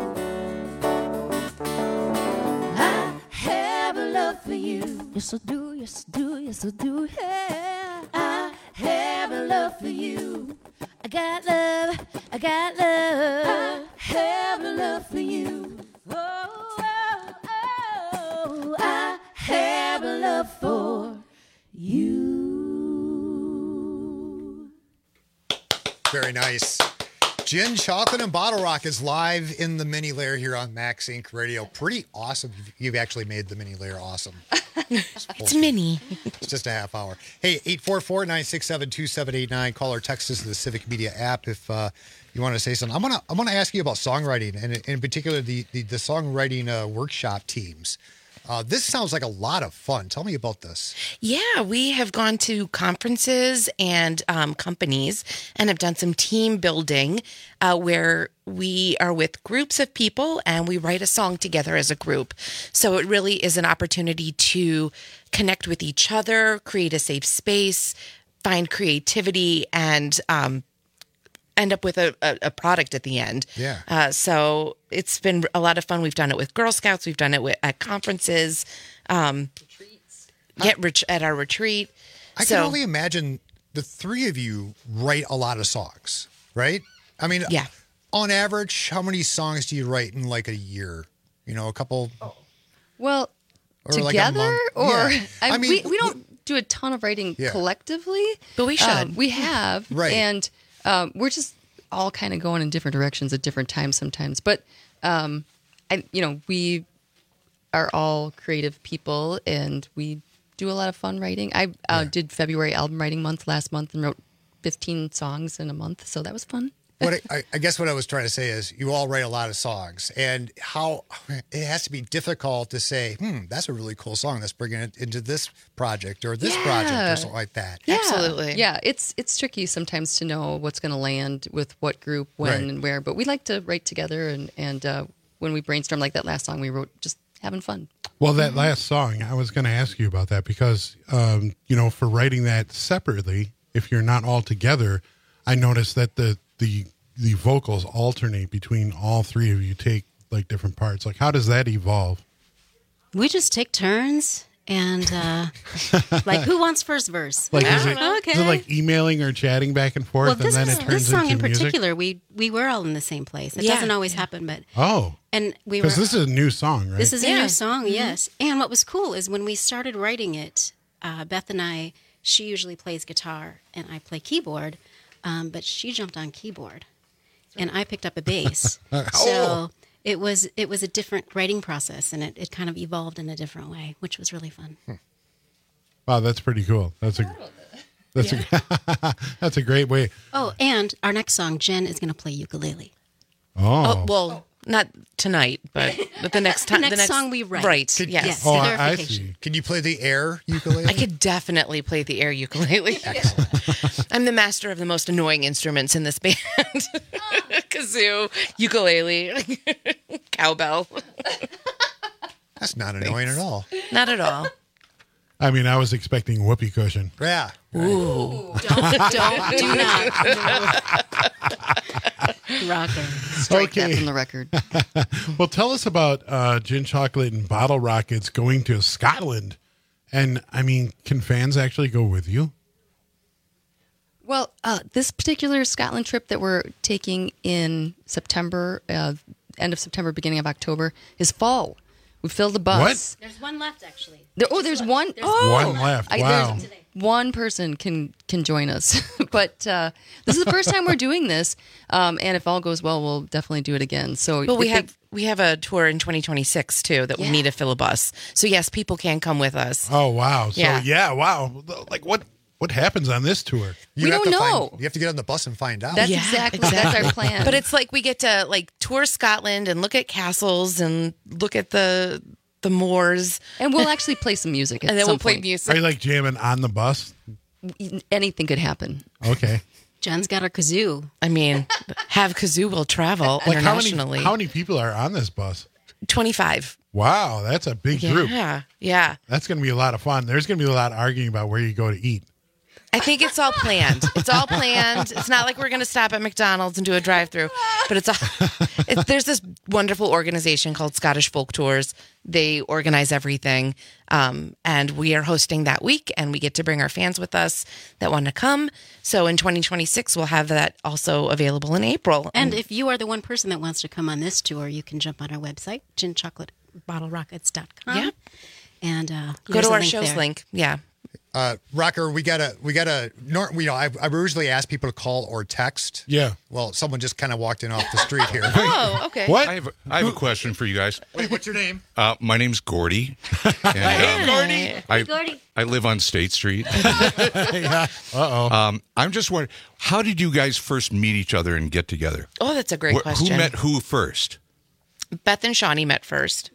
D: I have a love for you. Yes, I do, yes, I do, yes, I do. Yeah. I have a love for you. I got love, I got love. I have a love for you. Oh, oh, oh, I have a love for you.
H: Very nice. Gin, Chocolate, and Bottle Rockets live in the mini layer here on Max Inc Radio. Pretty awesome. You've actually made the mini layer awesome.
U: It's mini.
H: It's just a half hour. Hey, eight four four, nine six seven, two seven eight nine. Call or text us to the Civic Media app if uh, you want to say something. I'm gonna I'm gonna ask you about songwriting, and in particular the the, the songwriting uh, workshop teams. Uh, this sounds like a lot of fun. Tell me about this.
U: Yeah, we have gone to conferences and um, companies and have done some team building uh, where we are with groups of people and we write a song together as a group. So it really is an opportunity to connect with each other, create a safe space, find creativity, and um, end up with a, a, a product at the end.
H: Yeah.
U: Uh, so it's been a lot of fun. We've done it with Girl Scouts. We've done it with, at conferences. Um, Retreats. Get rich at our retreat.
H: I
U: so,
H: can only imagine the three of you write a lot of songs, right? I mean,
U: yeah.
H: On average, how many songs do you write in like a year? You know, a couple.
C: Well,
H: Or like a
C: together,
H: month.
C: or
H: Yeah.
C: I,
H: I mean,
C: we we don't do a ton of writing
H: Yeah.
C: collectively,
U: but we should.
C: Um, we have,
H: Right.
C: And um, we're just all kind of going in different directions at different times sometimes. But um, I, you know, we are all creative people, and we do a lot of fun writing. I uh, did February album writing month last month and wrote fifteen songs in a month, so that was fun.
H: What I, I guess what I was trying to say is you all write a lot of songs, and how it has to be difficult to say, hmm, that's a really cool song. Let's bring it into this project or this
C: Yeah.
H: project or something like that.
C: Yeah.
U: Absolutely.
C: Yeah, it's it's tricky sometimes to know what's going to land with what group, when,
H: Right.
C: and where. But we like to write together, and and uh, when we brainstorm, like that last song we wrote, just having fun.
J: Well, that last song, I was going to ask you about that because, um, you know, for writing that separately, if you're not all together, I noticed that the the the vocals alternate between all three of you. Take like different parts. Like, how does that evolve?
V: We just take turns And uh, like, who wants first verse?
J: Like,
V: I
J: is
V: don't
J: it,
V: know. Okay.
J: is it like emailing or chatting back and forth,
V: well, this,
J: and then
V: was,
J: it turns
V: this song
J: into
V: in
J: music?
V: particular, we we were all in the same place. It
U: Yeah.
V: doesn't always happen, but
J: Oh,
V: and we were.
J: because this is a new song, right?
V: This is a
U: Yeah.
V: new song,
U: Mhm.
V: yes. And what was cool is when we started writing it, uh, Beth and I, she usually plays guitar and I play keyboard, um, but she jumped on keyboard, and I picked up a bass.
J: Oh.
V: So it was it was a different writing process, and it, it kind of evolved in a different way, which was really fun.
J: Wow, that's pretty cool. That's a that's a that's a great way.
V: Oh, and our next song, Jen is going to play ukulele.
J: Oh,
U: Oh, well, not tonight, but, but the next time.
V: The next song we write.
U: Right.
V: Could-
U: yes.
V: yes,
J: oh,
V: the
J: I, I
V: clarification.
J: see.
H: Can you play the air ukulele?
U: I could definitely play the air ukulele. I'm the master of the most annoying instruments in this band. Kazoo, ukulele, cowbell.
H: That's not annoying at all.
U: Not at all.
J: I mean, I was expecting whoopee cushion.
H: Yeah.
U: Ooh.
V: Don't, don't, do not. Rocker.
C: Strike
J: Okay.
C: that from the record.
J: Well, tell us about uh, Gin Chocolate and Bottle Rockets going to Scotland. And I mean, can fans actually go with you?
C: Well, uh, this particular Scotland trip that we're taking in September, uh, end of September, beginning of October, is full. We filled the bus.
V: There's one left, actually.
C: There, oh, there's one.
V: There's
C: oh,
J: One left.
C: I-
J: Wow.
C: there's one person can can join us, but uh, this is the first time we're doing this. Um, and if all goes well, we'll definitely do it again. So,
U: But we
C: the
U: have
C: big-
U: we have a tour in twenty twenty-six too that we
C: Yeah.
U: need to fill a bus. So yes, people can come with us.
J: Oh, wow. So,
U: Yeah.
J: yeah, wow. Like, what what happens on this tour?
H: You
C: We
H: have
C: don't
H: to
C: know.
H: Find, you have to get on the bus and find out.
C: That's
U: Yeah,
C: exactly, that's our plan.
U: But it's like we get to like tour Scotland and look at castles and look at the the moors,
C: and we'll actually play some music. At
U: and then
C: some
U: we'll play
C: point.
U: music.
J: Are you like jamming on the bus?
C: Anything could happen.
J: Okay.
V: Jen's got her kazoo.
U: I mean, have kazoo will travel
J: Like, how
U: internationally.
J: many, how many people are on this bus?
U: twenty-five.
J: Wow, that's a big group.
U: Yeah, yeah.
J: That's going to be a lot of fun. There's going to be a lot of arguing about where you go to eat.
U: I think it's all planned. It's all planned. It's not like we're going to stop at McDonald's and do a drive-through, but it's all. It, there's this wonderful organization called Scottish Folk Tours. They organize everything, um, and we are hosting that week, and we get to bring our fans with us that want to come. So in twenty twenty-six, we'll have that also available in April.
V: And if you are the one person that wants to come on this tour, you can jump on our website, gin chocolate bottle rockets dot com.
U: Yeah.
V: And uh,
U: go
V: there's
U: to
V: a
U: our
V: link
U: show's
V: there.
U: link. Yeah.
H: Uh, Rocker, we gotta, we gotta. Nor, you know, I, I usually ask people to call or text.
J: Yeah.
H: Well, someone just kind of walked in off the street here.
U: Oh, okay.
J: What?
B: I have, I have a question for you guys.
H: Wait, what's your name?
B: Uh, my name's Gordy. And, um,
H: Gordy.
B: I,
V: Gordy.
B: I live on State Street.
J: Yeah. Uh-oh.
B: Um, I'm just wondering, how did you guys first meet each other and get together?
U: Oh, that's a great
B: Wh-
U: question.
B: Who met who first?
U: Beth and Shawnee met first.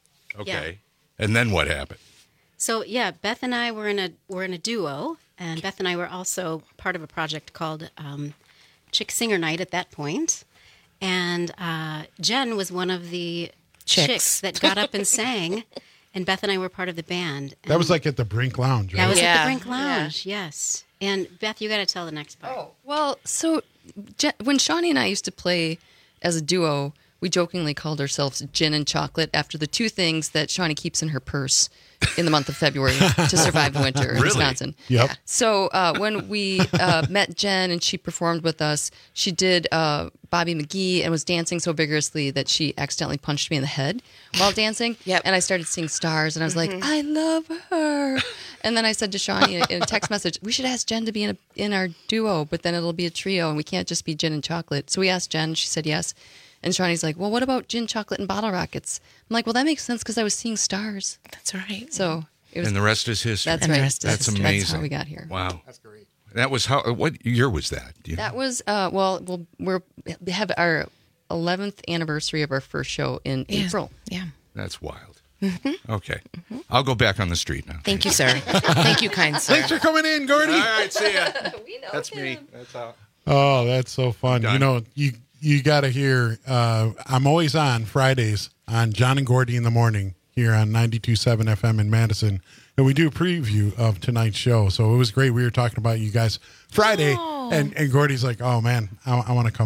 B: Okay. And then what happened?
V: So yeah, Beth and I were in a were in a duo, and Beth and I were also part of a project called um, Chick Singer Night at that point. And uh, Jen was one of the
U: Chicks.
V: chicks that got up and sang, and Beth and I were part of the band.
J: That was
V: And
J: like at the Brink Lounge, right?
V: that was at
U: Yeah.
V: the Brink Lounge, yes. And Beth, you got to tell the next part.
C: Oh, well, so Je- when Shawnee and I used to play as a duo, we jokingly called ourselves Gin and Chocolate after the two things that Shawnee keeps in her purse in the month of February to survive the winter in
B: Really?
C: Wisconsin.
J: Yep.
C: So uh, when we uh, met Jen and she performed with us, she did uh, Bobby McGee and was dancing so vigorously that she accidentally punched me in the head while dancing.
U: Yep.
C: And I started seeing stars, and I was like, I love her. And then I said to Shawnee in a, in a text message, we should ask Jen to be in a, in our duo, but then it'll be a trio, and we can't just be Gin and Chocolate. So we asked Jen, she said yes. And Shawnee's like, well, what about Gin, Chocolate, and Bottle Rockets? I'm like, well, that makes sense because I was seeing stars.
U: That's right.
C: So it was.
B: And the rest is history.
C: That's
U: And the
C: right.
U: rest is
B: That's
U: history.
B: amazing.
C: That's how we got here.
B: Wow. That's great. That was how, what year was that? Do you know?
C: That was uh, well, we'll we're, we have our eleventh anniversary of our first show in
U: Yeah.
C: April.
U: Yeah.
B: That's wild. Okay. I'll go back on the street now.
U: Thank you, sir. Thank you, kind sir.
J: Thanks for coming in, Gordy.
B: All right, see ya. That's me. That's out.
J: Oh, that's so fun.
B: Done.
J: You know, you you got to hear, uh, I'm always on Fridays on John and Gordy in the morning here on ninety-two point seven F M in Madison. And we do a preview of tonight's show. So it was great. We were talking about you guys Friday,
U: Oh.
J: and, and Gordy's like, oh, man, I, I want to come in.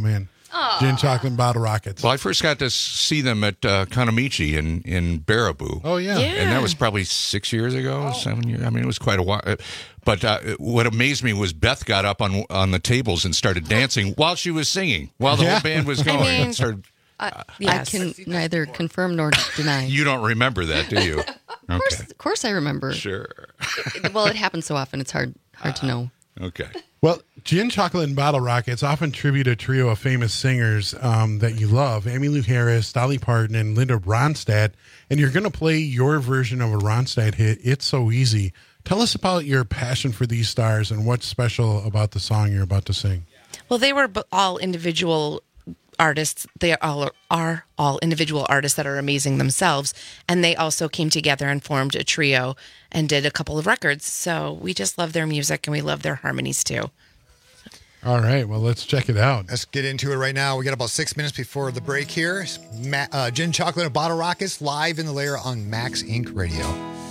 J: Gin, Chocolate, and Bottle Rockets.
B: Well, I first got to see them at uh, Kanamichi in, in Baraboo.
J: Oh, yeah. Yeah.
B: And that was probably six years ago, seven years. I mean, it was quite a while. But uh, what amazed me was Beth got up on on the tables and started dancing while she was singing, while the
J: Yeah.
B: whole band was
C: I
B: going.
C: mean-
B: and started,
C: I,
U: Yes.
C: I can neither confirm nor deny.
B: you don't remember that, do you?
C: Of course, of course, I remember.
B: Sure.
C: Well, it happens so often; it's hard hard to know.
B: Okay.
J: Well, Gin, Chocolate, and Bottle Rockets often tribute a trio of famous singers um, that you love, Emmylou Harris, Dolly Parton, and Linda Ronstadt. And you're going to play your version of a Ronstadt hit, It's So Easy. Tell us about your passion for these stars and what's special about the song you're about to sing.
U: Well, they were b- all individual artists. They all are all individual artists that are amazing themselves. And they also came together and formed a trio and did a couple of records. So we just love their music and we love their harmonies too.
J: All right, well, let's check it out.
H: Let's get into it right now. We got about six minutes before the break here. Ma- uh, Gin, Chocolate, and Bottle Rockets live in the layer on Max Inc Radio.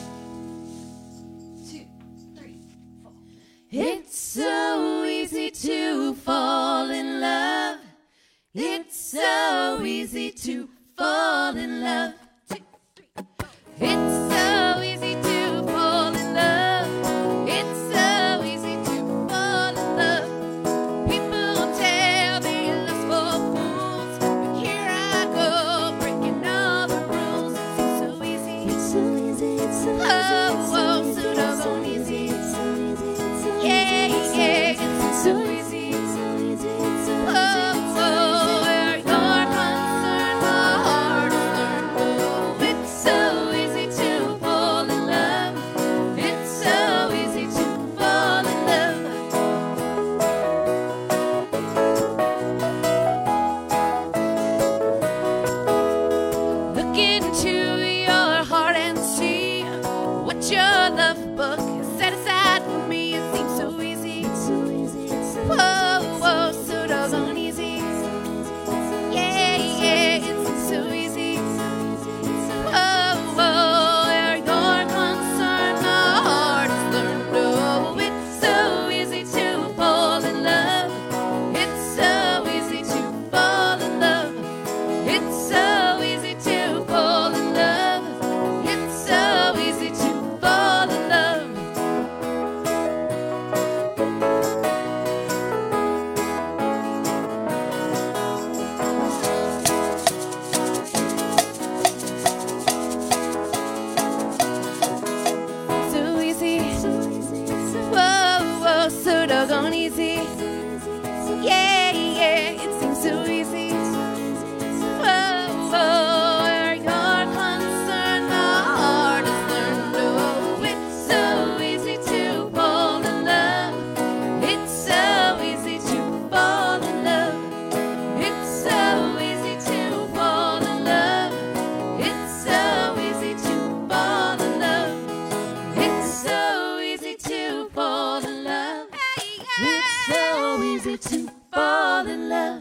D: It's so easy to fall in love. It's so easy to fall in love. It's so easy to fall in love. It's so easy to fall in love. People tell me love's for fools, but here I go breaking all the rules. It's so easy. It's so easy. It's so easy. Oh, oh, so doggone easy. Yeah, yeah, it's so easy. Oh, oh, where you're concerned, my heart is learned. Oh, it's so easy to fall in love. It's so easy to fall in love. Look into your heart and see what your love book has set aside for me. It seems so easy. Whoa, whoa, so doggone easy. Yeah, yeah, it's so easy. Whoa, whoa, where you're concerned, my heart has learned. Oh, it's so easy to fall in love. It's so easy to fall in love. It's so easy to fall in love. It's so easy to fall in love. So easy. Whoa, whoa, so doggone easy. Yeah, yeah, it seems so easy. Whoa, whoa, where you're concerned, my heart has learned. Oh, it's so easy to fall in love. It's so easy to fall in love. It's so easy to fall in love. It's so easy to fall in love. It's so easy to fall in love. It's so easy to fall in love.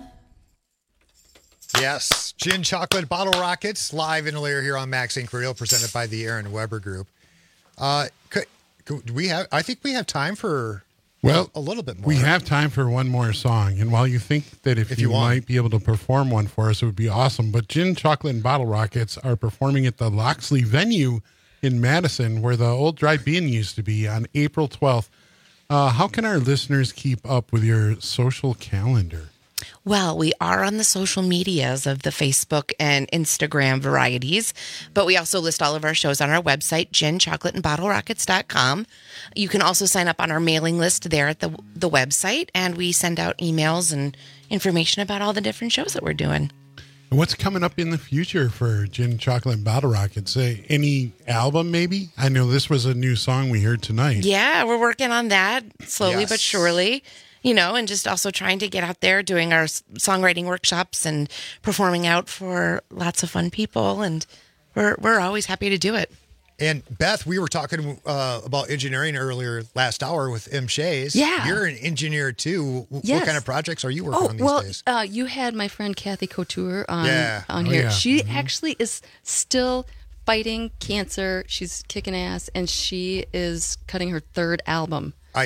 H: Yes, Gin, Chocolate, Bottle Rockets live in the layer here on Max Inc Radio, presented by the Aaron Weber Group. Uh, could, could we have? I think we have time for
J: Well,
H: a little bit more.
J: We have time for one more song. And while you think that if,
H: If
J: you,
H: you want.
J: might be able to perform one for us, it would be awesome. But Gin, Chocolate, and Bottle Rockets are performing at the Loxley venue in Madison, where the old drive-in used to be, on April twelfth. Uh, how can our listeners keep up with your social calendar?
U: Well, we are on the social medias of the Facebook and Instagram varieties, but we also list all of our shows on our website, gin chocolate and bottle rockets dot com. You can also sign up on our mailing list there at the, the website, and we send out emails and information about all the different shows that we're doing.
J: And what's coming up in the future for Gin, Chocolate, and Bottle Rockets? Uh, any album, maybe? I know this was a new song we heard tonight.
U: Yeah, we're working on that slowly
J: Yes.
U: but surely, you know, and just also trying to get out there doing our s- songwriting workshops and performing out for lots of fun people. And we're, we're always happy to do it.
H: And Beth, we were talking uh, about engineering earlier last hour with M. Shays.
C: Yeah.
H: You're an engineer too. W-
C: Yes.
H: What kind of projects are you working
C: Oh
H: on these
C: well,
H: days?
C: uh, you had my friend Kathy Couture on
H: Yeah.
C: on
H: Oh,
C: here.
H: yeah.
C: She
H: Mhm.
C: actually is still fighting cancer. She's kicking ass, and she is cutting her third album.
H: I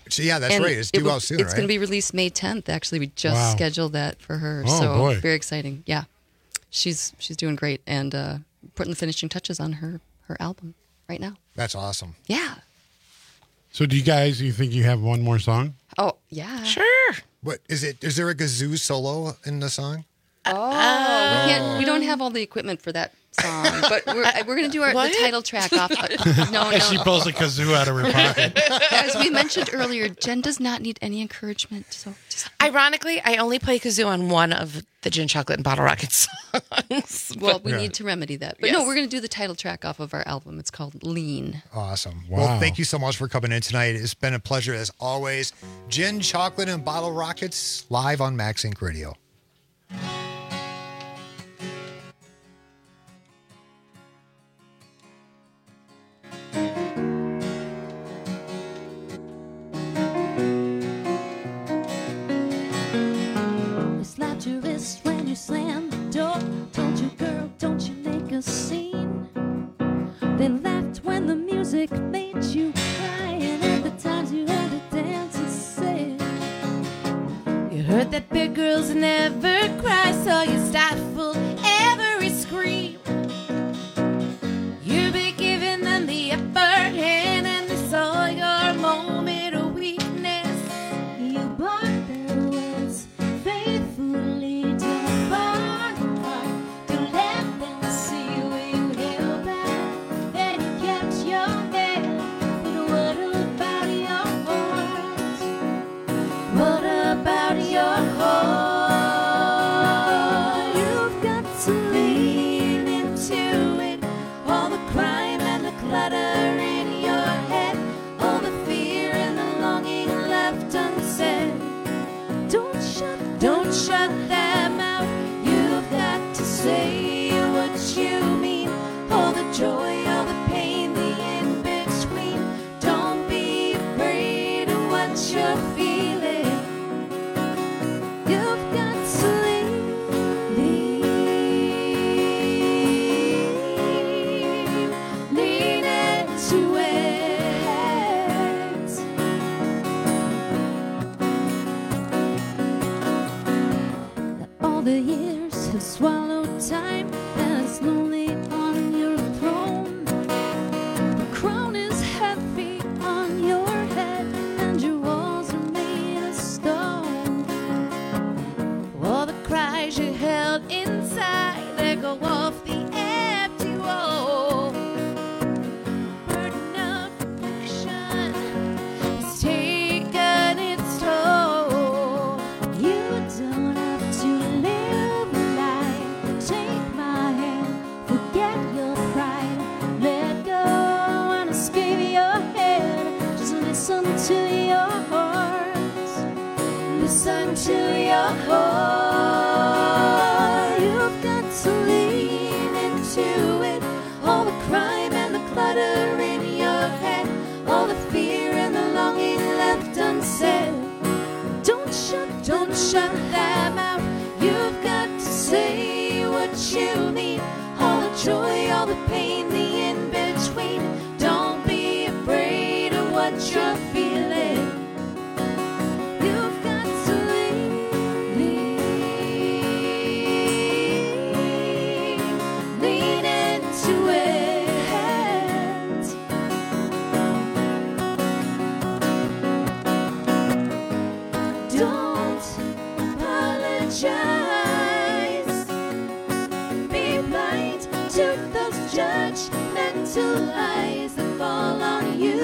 H: So, yeah, that's
C: And
H: right. It's
C: it
H: due
C: will-
H: out soon,
C: It's
H: right?
C: going to be released May tenth. Actually, we just
H: Wow.
C: scheduled that for her.
H: Oh,
C: so
H: boy.
C: very exciting. Yeah, she's she's doing great and uh, putting the finishing touches on her her album right now.
H: That's awesome.
C: Yeah.
J: So, do you guys? You think you have one more song?
C: Oh yeah.
U: Sure.
H: What is it? Is there a kazoo solo in the song?
C: Oh, we can't. We don't have all the equipment for that song, but we're we're going to do our the
U: What?
C: title track off. No, no.
J: She pulls a kazoo out of her pocket.
C: As we mentioned earlier, Jen does not need any encouragement. So just
U: Ironically, I only play kazoo on one of the Gin Chocolate and Bottle Rocket songs.
C: well, we
J: Yeah.
C: need to remedy that. But no,
U: Yes.
C: we're going to do the title track off of our album. It's called Lean.
H: Awesome.
J: Wow.
H: Well, thank you so much for coming in tonight. It's been a pleasure as always. Gin, Chocolate, and Bottle Rockets live on Max Inc Radio.
D: They slapped your wrist when you slammed the door. Told you, girl, don't you make a scene. They laughed when the music made you cry, and at the times you had to dance and sing. You heard that big girls never cry, so you stifled every scream. You be giving them the upper hand, and they saw your moment of weakness. You bought their words faithfully to the bonfire to let them see where you held back. And you kept your head, but what about your heart? What about your heart? You've got to lean into it. All the crime and the clutter in your head, all the fear and the longing left unsaid. Don't shut, don't shut them out. You've got to say what you mean. All the joy, all the pain, the in between. Don't be afraid of what you're feeling. You've got to lean, lean, lean into it. All the years have swallowed time, and it's lonely on your throne. The crown is heavy on your head, and your walls are made of stone. All the cries you held inside, they go off the empty wall. Burden of reflection has taken its toll. You don't have to live a lie. Take my hand, forget your pride. Let go and escape your head. Just listen to your heart. Listen to your heart. You've got to lean into it. All the crime and the clutter in your head, all the fear and the longing left unsaid. Don't shut, don't shut them out. You've got to say what you mean. All the joy, all the pain, the in between. Don't be afraid of what you're feeling. You've got to lean, lean, lean into it. Don't apologize. Be blind to those judgmental eyes that fall on you.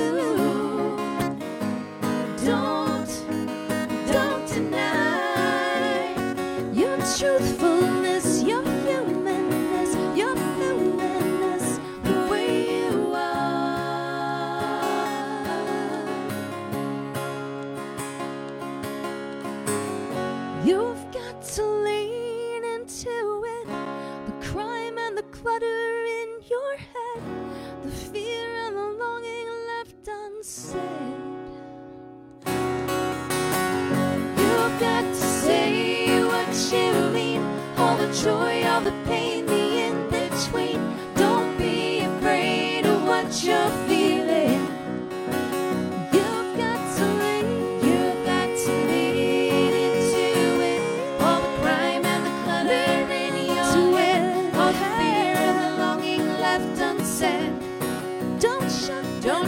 D: Don't, don't deny your truthfulness, your humanness, your humanness, the way you are. You've got to lean into it. The crime and the clutter in your head, the fear and the longing left unsaid. You've got to say what you mean. All the joy, all the pain, the in between. Don't be afraid of what you're feeling. You've got to lean.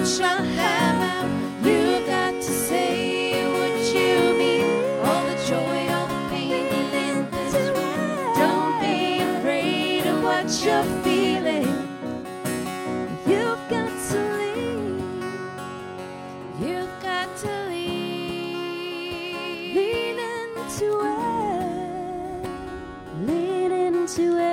D: what you have. You've got to say what you mean. All the joy, all the pain in this world. Don't be afraid of what you're feeling. You've got to leave. You've got to leave. Lean into it. Lean into it.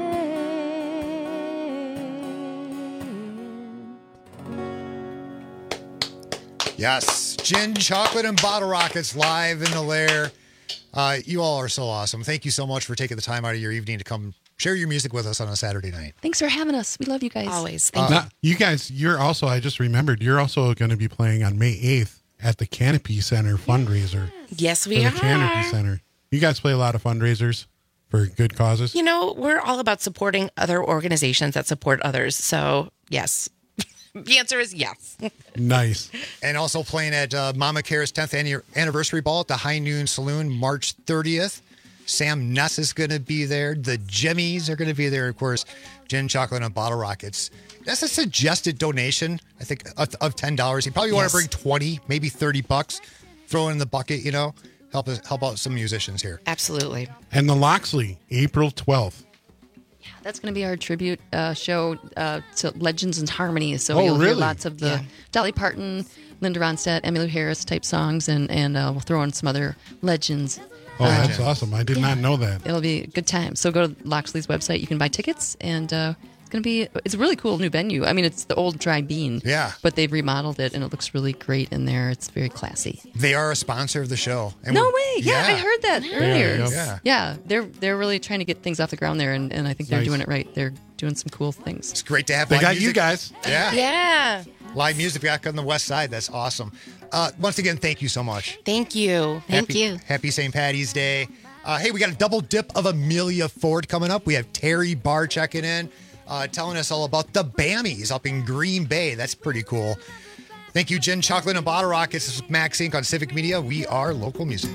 H: Yes, Gin, Chocolate, and Bottle Rockets live in the lair. Uh, you all are so awesome. Thank you so much for taking the time out of your evening to come share your music with us on a Saturday night.
C: Thanks for having us. We love you guys.
U: Always.
J: Uh, now, you guys, you're also, I just remembered, you're also going to be playing on May eighth at the Canopy Center fundraiser.
U: Yes, we
J: for
U: are.
J: the Canopy Center. You guys play a lot of fundraisers for good causes?
U: You know, we're all about supporting other organizations that support others. So, yes. The answer is yes.
J: Nice.
H: And also playing at uh, Mama Care's tenth anniversary ball at the High Noon Saloon, March thirtieth. Sam Ness is going to be there. The Jimmies are going to be there. Of course, Gin, Chocolate, and Bottle Rockets. That's a suggested donation, I think, of, of ten dollars. You probably want
U: Yes.
H: to bring twenty, maybe thirty bucks. Throw it in the bucket, you know. Help us, help out some musicians here.
U: Absolutely.
J: And the Loxley, April twelfth.
C: That's going to be our tribute uh, show uh, to Legends and Harmonies. So
J: Oh,
C: you'll hear
J: really?
C: lots of the
U: Yeah.
C: Dolly Parton, Linda Ronstadt, Emmylou Harris type songs, and and uh, we'll throw in some other legends.
J: Oh,
C: Uh,
J: that's awesome. I did not know that.
C: It'll be a good time. So go to Loxley's website. You can buy tickets, and uh, it's going to be it's a really cool new venue. I mean, it's the old Dry Bean.
H: Yeah.
C: But they've remodeled it, and it looks really great in there. It's very classy.
H: They are a sponsor of the show. And
C: No
H: we-
C: way! Yeah, I heard that earlier.
H: yep.
C: Yeah.
H: Yeah.
C: they're they're really trying to get things off the ground there, and, and I think they're
H: Nice.
C: doing it right. They're doing some cool things.
H: It's great to have
J: They
H: live
J: got you
H: music.
J: guys.
H: Yeah.
U: Yeah.
H: Live music back on the west side. That's awesome. Uh, once again, thank you so much.
U: Thank you.
H: Happy, Happy Saint Patty's Day. Uh, hey, we got a double dip of Amelia Ford coming up. We have Terry Barr checking in, uh, telling us all about the Bammies up in Green Bay. That's pretty cool. Thank you, Gin, Chocolate, and Bottle Rockets. This is Max Inc on Civic Media. We are local music.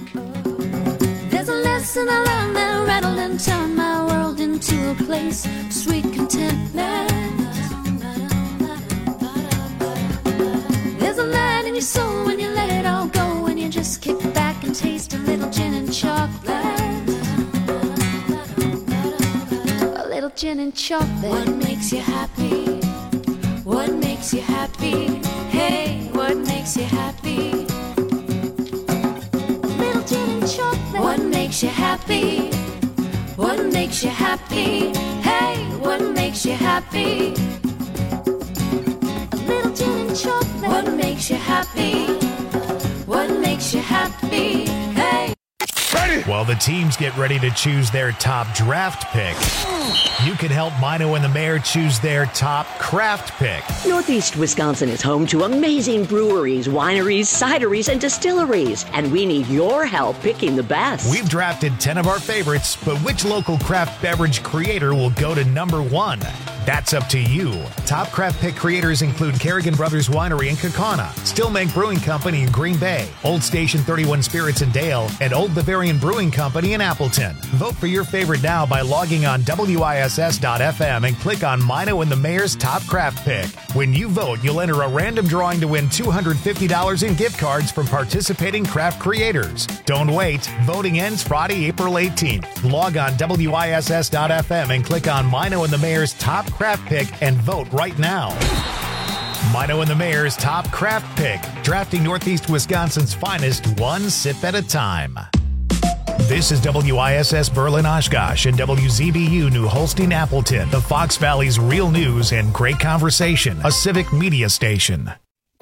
D: There's a lesson I learned that rattled and turned my world into a place of sweet contentment. There's a light in your soul when you let it all go, when you just kick back and taste a little gin and chocolate. A little gin and chocolate. What makes you happy? What makes you happy? Hey, what makes you happy? Little gin and chocolate. What makes you happy? What makes you happy? Hey, what makes you happy? A little gin and chocolate. What makes you happy? What makes you happy? Hey.
A: While the teams get ready to choose their top draft pick, you can help Mino and the Mayor choose their top craft pick.
R: Northeast Wisconsin is home to amazing breweries, wineries, cideries, and distilleries, and we need your help picking the best.
A: We've drafted ten of our favorites, but which local craft beverage creator will go to number one? That's up to you. Top craft pick creators include Kerrigan Brothers Winery in Kaukauna, Stillmake Brewing Company in Green Bay, Old Station thirty-one Spirits in Dale, and Old Bavarian Brewing Company in Appleton. Vote for your favorite now by logging on W I S S dot F M and click on Mino and the Mayor's Top Craft Pick. When you vote, you'll enter a random drawing to win two hundred fifty dollars in gift cards from participating craft creators. Don't wait. Voting ends Friday, April eighteenth. Log on W I S S dot F M and click on Mino and the Mayor's Top Craft Pick and vote right now. Mino and the Mayor's Top Craft Pick, drafting Northeast Wisconsin's finest one sip at a time. This is W I S S Berlin Oshkosh and W Z B U New Holstein Appleton, the Fox Valley's real news and great conversation, a civic media station.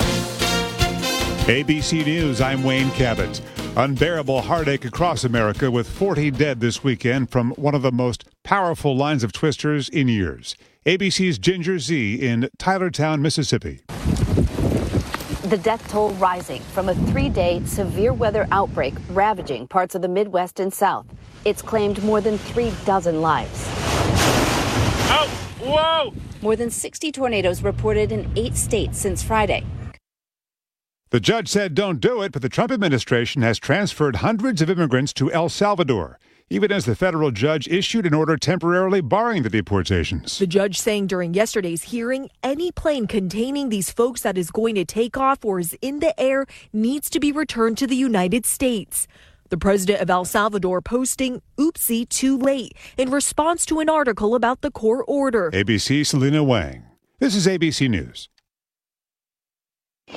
E: A B C News, I'm Wayne Cabot. Unbearable heartache across America with forty dead this weekend from one of the most powerful lines of twisters in years. A B C's Ginger Z in Tylertown, Mississippi.
F: The death toll rising from a three-day severe weather outbreak ravaging parts of the Midwest and South. It's claimed more than three dozen lives.
M: Oh, whoa!
F: More than sixty tornadoes reported in eight states since Friday.
E: The judge said don't do it, but the Trump administration has transferred hundreds of immigrants to El Salvador. even as the federal judge issued an order temporarily barring the deportations.
G: The judge saying during yesterday's hearing, any plane containing these folks that is going to take off or is in the air needs to be returned to the United States. The president of El Salvador posting, "Oopsie, too late," in response to an article about the court order.
E: A B C's Selena Wang. This is A B C News.